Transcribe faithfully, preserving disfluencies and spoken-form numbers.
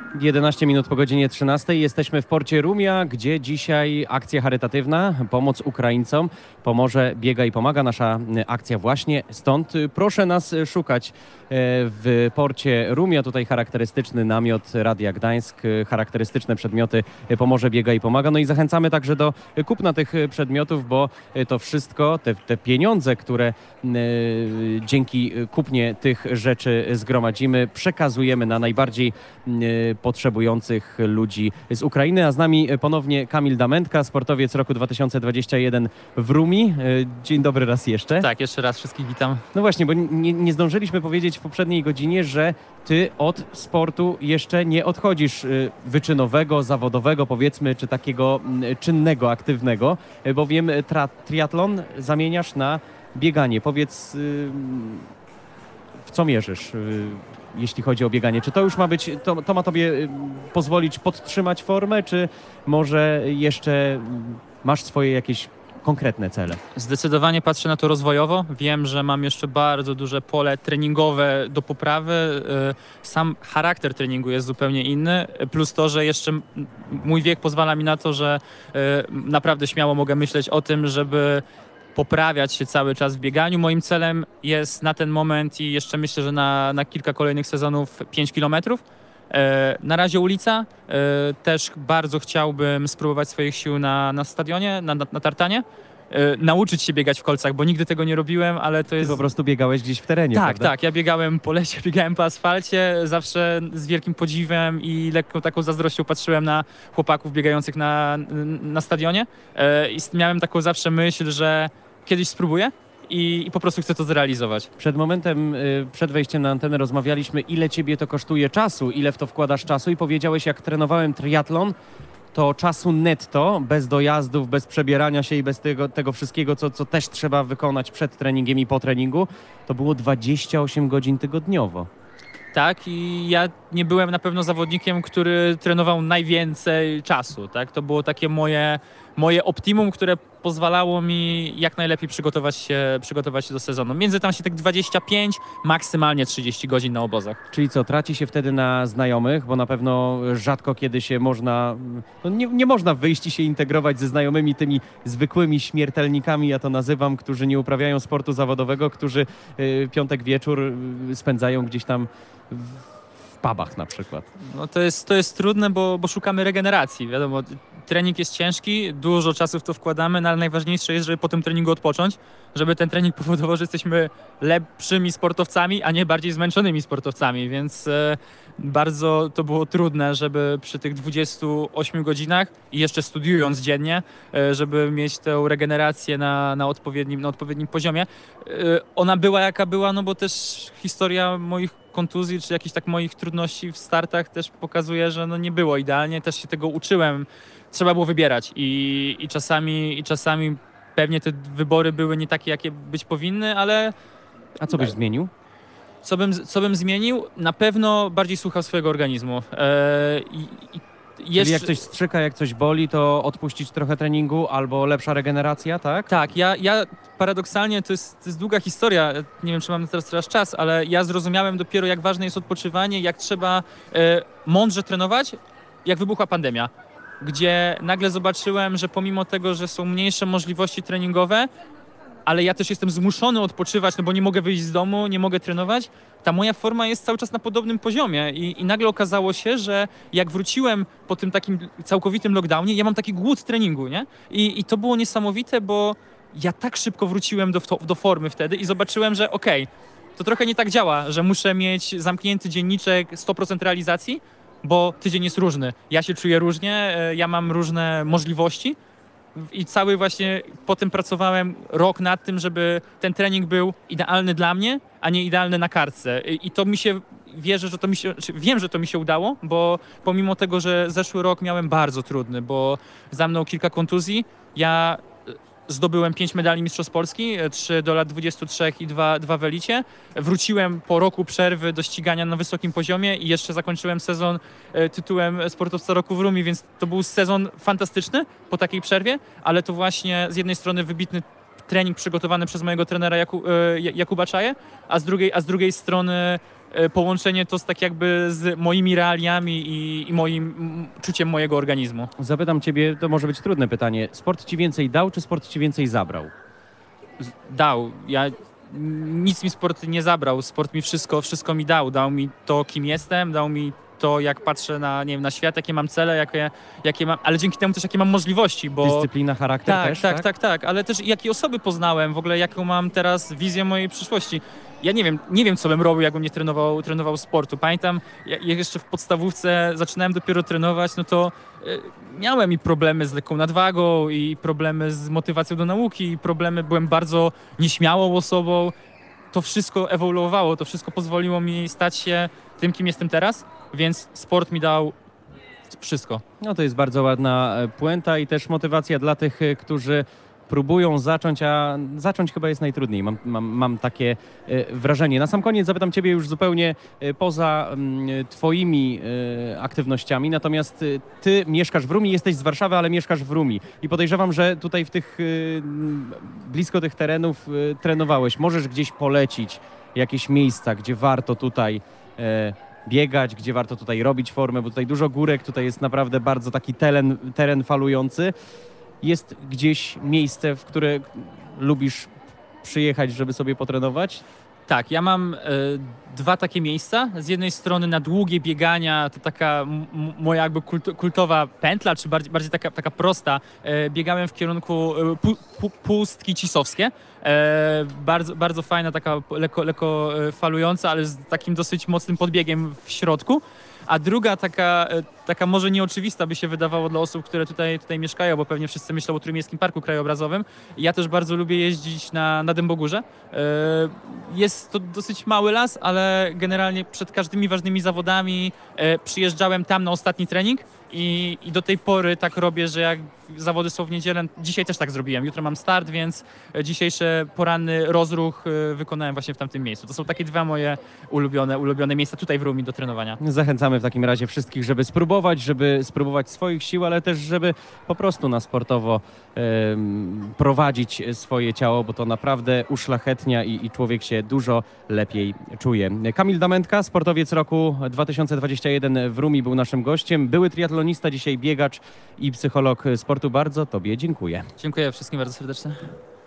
jedenaście minut po godzinie trzynastej. Jesteśmy w porcie Rumia, gdzie dzisiaj akcja charytatywna, pomoc Ukraińcom. Pomorze biega i pomaga. Nasza akcja właśnie stąd. Proszę nas szukać w porcie Rumia. Tutaj charakterystyczny namiot Radia Gdańsk, charakterystyczne przedmioty Pomorze biega i pomaga. No i zachęcamy także do kupna tych przedmiotów, bo to wszystko, te, te pieniądze, które dzięki kupnie tych rzeczy zgromadzimy, przekazujemy na najbardziej potrzebujących ludzi z Ukrainy. A z nami ponownie Kamil Damentka, sportowiec roku dwa tysiące dwudziestego pierwszego w Rumi. Dzień dobry raz jeszcze. Tak, jeszcze raz wszystkich witam. No właśnie, bo nie, nie zdążyliśmy powiedzieć w poprzedniej godzinie, że ty od sportu jeszcze nie odchodzisz wyczynowego, zawodowego, powiedzmy, czy takiego czynnego, aktywnego, bowiem tra- triatlon zamieniasz na bieganie. Powiedz, w co mierzysz, jeśli chodzi o bieganie? Czy to już ma być, to, to ma tobie pozwolić podtrzymać formę, czy może jeszcze masz swoje jakieś konkretne cele? Zdecydowanie patrzę na to rozwojowo. Wiem, że mam jeszcze bardzo duże pole treningowe do poprawy. Sam charakter treningu jest zupełnie inny. Plus to, że jeszcze mój wiek pozwala mi na to, że naprawdę śmiało mogę myśleć o tym, żeby poprawiać się cały czas w bieganiu. Moim celem jest na ten moment i jeszcze myślę, że na, na kilka kolejnych sezonów pięć kilometrów. E, na razie ulica. E, też bardzo chciałbym spróbować swoich sił na, na stadionie, na, na, na tartanie. E, nauczyć się biegać w kolcach, bo nigdy tego nie robiłem, ale to jest... Ty po prostu biegałeś gdzieś w terenie, Tak, prawda? tak. Ja biegałem po lesie, biegałem po asfalcie. Zawsze z wielkim podziwem i lekką taką zazdrością patrzyłem na chłopaków biegających na, na stadionie. E, I miałem taką zawsze myśl, że kiedyś spróbuję i, i po prostu chcę to zrealizować. Przed momentem, przed wejściem na antenę rozmawialiśmy, ile ciebie to kosztuje czasu, ile w to wkładasz czasu i powiedziałeś, jak trenowałem triatlon, to czasu netto, bez dojazdów, bez przebierania się i bez tego, tego wszystkiego, co, co też trzeba wykonać przed treningiem i po treningu, to było dwadzieścia osiem godzin tygodniowo. Tak, i ja nie byłem na pewno zawodnikiem, który trenował najwięcej czasu, tak? To było takie moje, moje optimum, które pozwalało mi jak najlepiej przygotować się, przygotować się do sezonu. Między tam się tak dwadzieścia pięć, maksymalnie trzydzieści godzin na obozach. Czyli co, traci się wtedy na znajomych, bo na pewno rzadko kiedy się można, no nie, nie można wyjść i się integrować ze znajomymi, tymi zwykłymi śmiertelnikami, ja to nazywam, którzy nie uprawiają sportu zawodowego, którzy y, piątek wieczór y, spędzają gdzieś tam w, w pubach na przykład. No to jest, to jest trudne, bo, bo szukamy regeneracji, wiadomo. Trening jest ciężki, dużo czasu w to wkładamy, no ale najważniejsze jest, żeby po tym treningu odpocząć, żeby ten trening powodował, że jesteśmy lepszymi sportowcami, a nie bardziej zmęczonymi sportowcami, więc e, bardzo to było trudne, żeby przy tych dwudziestu ośmiu godzinach i jeszcze studiując dziennie, e, żeby mieć tę regenerację na, na, odpowiednim, na odpowiednim poziomie. E, ona była jaka była, no bo też historia moich kontuzji, czy jakichś tak moich trudności w startach też pokazuje, że no nie było idealnie, też się tego uczyłem. Trzeba było wybierać i, i, czasami, i czasami pewnie te wybory były nie takie, jakie być powinny, ale... A co byś zmienił? Co bym, co bym zmienił? Na pewno bardziej słuchał swojego organizmu. Eee, i, i jeszcze... Czyli jak coś strzyka, jak coś boli, to odpuścić trochę treningu albo lepsza regeneracja, tak? Tak, ja, ja paradoksalnie, to jest, to jest długa historia, nie wiem, czy mam teraz teraz czas, ale ja zrozumiałem dopiero, jak ważne jest odpoczywanie, jak trzeba e, mądrze trenować, jak wybuchła pandemia, gdzie nagle zobaczyłem, że pomimo tego, że są mniejsze możliwości treningowe, ale ja też jestem zmuszony odpoczywać, no bo nie mogę wyjść z domu, nie mogę trenować, ta moja forma jest cały czas na podobnym poziomie i, i nagle okazało się, że jak wróciłem po tym takim całkowitym lockdownie, ja mam taki głód treningu, nie? I, i to było niesamowite, bo ja tak szybko wróciłem do, do formy wtedy i zobaczyłem, że okej, okay, to trochę nie tak działa, że muszę mieć zamknięty dzienniczek sto procent realizacji, bo tydzień jest różny. Ja się czuję różnie, ja mam różne możliwości i cały właśnie potem pracowałem rok nad tym, żeby ten trening był idealny dla mnie, a nie idealny na kartce. I to mi się, wierzę, że to mi się, wiem, że to mi się udało, bo pomimo tego, że zeszły rok miałem bardzo trudny, bo za mną kilka kontuzji, ja zdobyłem pięć medali Mistrzostw Polski, trzy do lat dwudziestu trzech i dwa, dwa w elicie. Wróciłem po roku przerwy do ścigania na wysokim poziomie i jeszcze zakończyłem sezon tytułem Sportowca Roku w Rumi, więc to był sezon fantastyczny po takiej przerwie, ale to właśnie z jednej strony wybitny trening przygotowany przez mojego trenera Jaku, Jakuba Czaję, a z drugiej, a z drugiej strony e, połączenie to z tak jakby z moimi realiami i, i moim mm, czuciem mojego organizmu. Zapytam ciebie, to może być trudne pytanie. Sport ci więcej dał, czy sport ci więcej zabrał? Z- Dał. Ja nic mi sport nie zabrał. Sport mi wszystko, wszystko mi dał. Dał mi to, kim jestem, dał mi to, jak patrzę na, nie wiem, na świat, jakie mam cele, jakie, jakie mam, ale dzięki temu też jakie mam możliwości, bo Dyscyplina, charakter tak, też, tak, tak? tak, tak, ale też jakie osoby poznałem, w ogóle jaką mam teraz wizję mojej przyszłości. Ja nie wiem, nie wiem co bym robił, jakbym nie trenował, trenował sportu. Pamiętam, ja- jak jeszcze w podstawówce zaczynałem dopiero trenować, no to e, miałem i problemy z lekką nadwagą, i problemy z motywacją do nauki, i problemy, byłem bardzo nieśmiałą osobą. To wszystko ewoluowało, to wszystko pozwoliło mi stać się tym, kim jestem teraz, więc sport mi dał wszystko. No to jest bardzo ładna e, puenta i też motywacja dla tych, e, którzy próbują zacząć, a zacząć chyba jest najtrudniej. Mam, mam, mam takie e, wrażenie. Na sam koniec zapytam ciebie już zupełnie e, poza mm, twoimi e, aktywnościami, natomiast e, ty mieszkasz w Rumi, jesteś z Warszawy, ale mieszkasz w Rumi i podejrzewam, że tutaj w tych, e, m, blisko tych terenów e, trenowałeś. Możesz gdzieś polecić jakieś miejsca, gdzie warto tutaj e, biegać, gdzie warto tutaj robić formę, bo tutaj dużo górek, tutaj jest naprawdę bardzo taki teren, teren falujący. Jest gdzieś miejsce, w które lubisz przyjechać, żeby sobie potrenować? Tak, ja mam e, dwa takie miejsca. Z jednej strony na długie biegania, to taka m- m- moja jakby kult, kultowa pętla, czy bardziej, bardziej taka, taka prosta. E, biegałem w kierunku e, pu, pu, Pustki Cisowskie. E, bardzo, bardzo fajna, taka lekko, lekko e, falująca, ale z takim dosyć mocnym podbiegiem w środku. A druga taka, e, taka może nieoczywista by się wydawało dla osób, które tutaj, tutaj mieszkają, bo pewnie wszyscy myślą o Trójmiejskim Parku Krajobrazowym. Ja też bardzo lubię jeździć na, na Dębogórze. E, Jest to dosyć mały las, ale generalnie przed każdymi ważnymi zawodami e, przyjeżdżałem tam na ostatni trening i, i do tej pory tak robię, że jak zawody są w niedzielę, dzisiaj też tak zrobiłem, jutro mam start, więc e, dzisiejszy poranny rozruch e, wykonałem właśnie w tamtym miejscu. To są takie dwa moje ulubione, ulubione miejsca tutaj w Rumi do trenowania. Zachęcamy w takim razie wszystkich, żeby spróbować, żeby spróbować swoich sił, ale też żeby po prostu na sportowo em, prowadzić swoje ciało, bo to naprawdę uszlachetnia i, i człowiek się dużo lepiej czuje. Kamil Damentka, sportowiec roku dwa tysiące dwudziesty pierwszy w Rumi był naszym gościem. Były triatlonista, dzisiaj biegacz i psycholog sportu. Bardzo tobie dziękuję. Dziękuję wszystkim bardzo serdecznie.